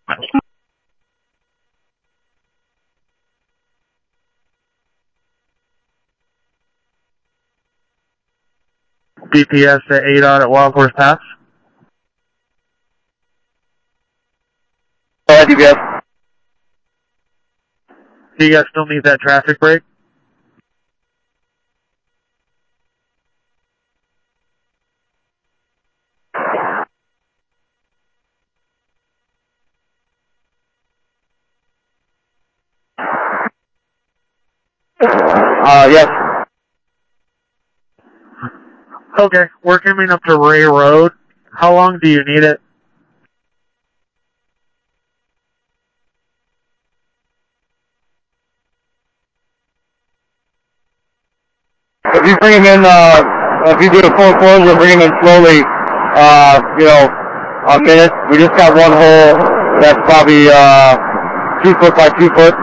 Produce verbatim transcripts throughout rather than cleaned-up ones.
B P S at A D O T at Wild Horse Pass. Alright, D P S. Do you guys still need that traffic break? Uh, yes. Okay, we're coming up to Ray Road. How long do you need it? If you bring him in, uh, if you do a full closure, bring him in slowly, uh, you know, a minute. We just got one hole that's probably, uh, two foot by two foot.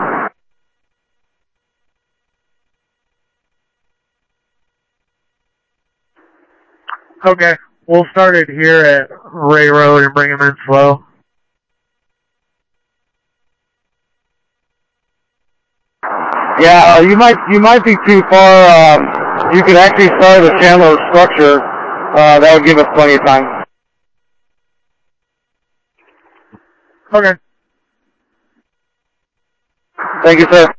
Okay, we'll start it here at Ray Road and bring him in slow. Yeah, uh, you might, you might be too far, um, you could actually start a Chandler structure, uh, that would give us plenty of time. Okay. Thank you, sir.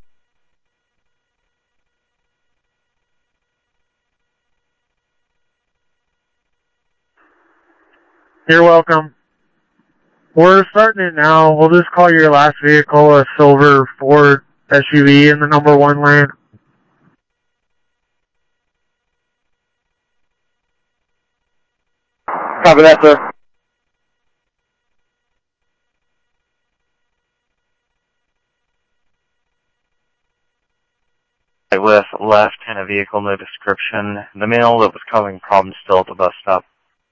You're welcome. We're starting it now. We'll just call your last vehicle a silver Ford S U V in the number one lane. Copy that, sir. With left and a vehicle, no description. The male that was causing problems still at the bus stop.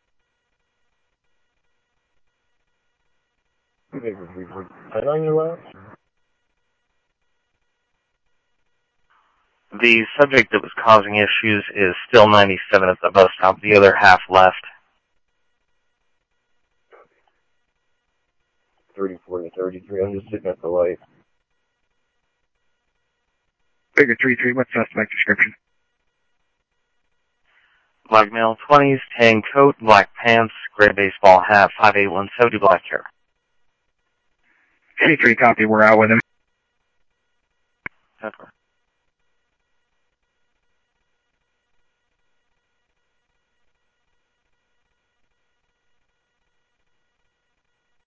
Right on your left? The subject that was causing issues is still ninety-seven at the bus stop, the other half left. thirty-four to thirty-three, I'm just sitting at the light. Figure three three, what's suspect description? Black male, twenties, tan coat, black pants, gray baseball hat, five eight one seventy, black hair. three three, copy, we're out with him. That's right.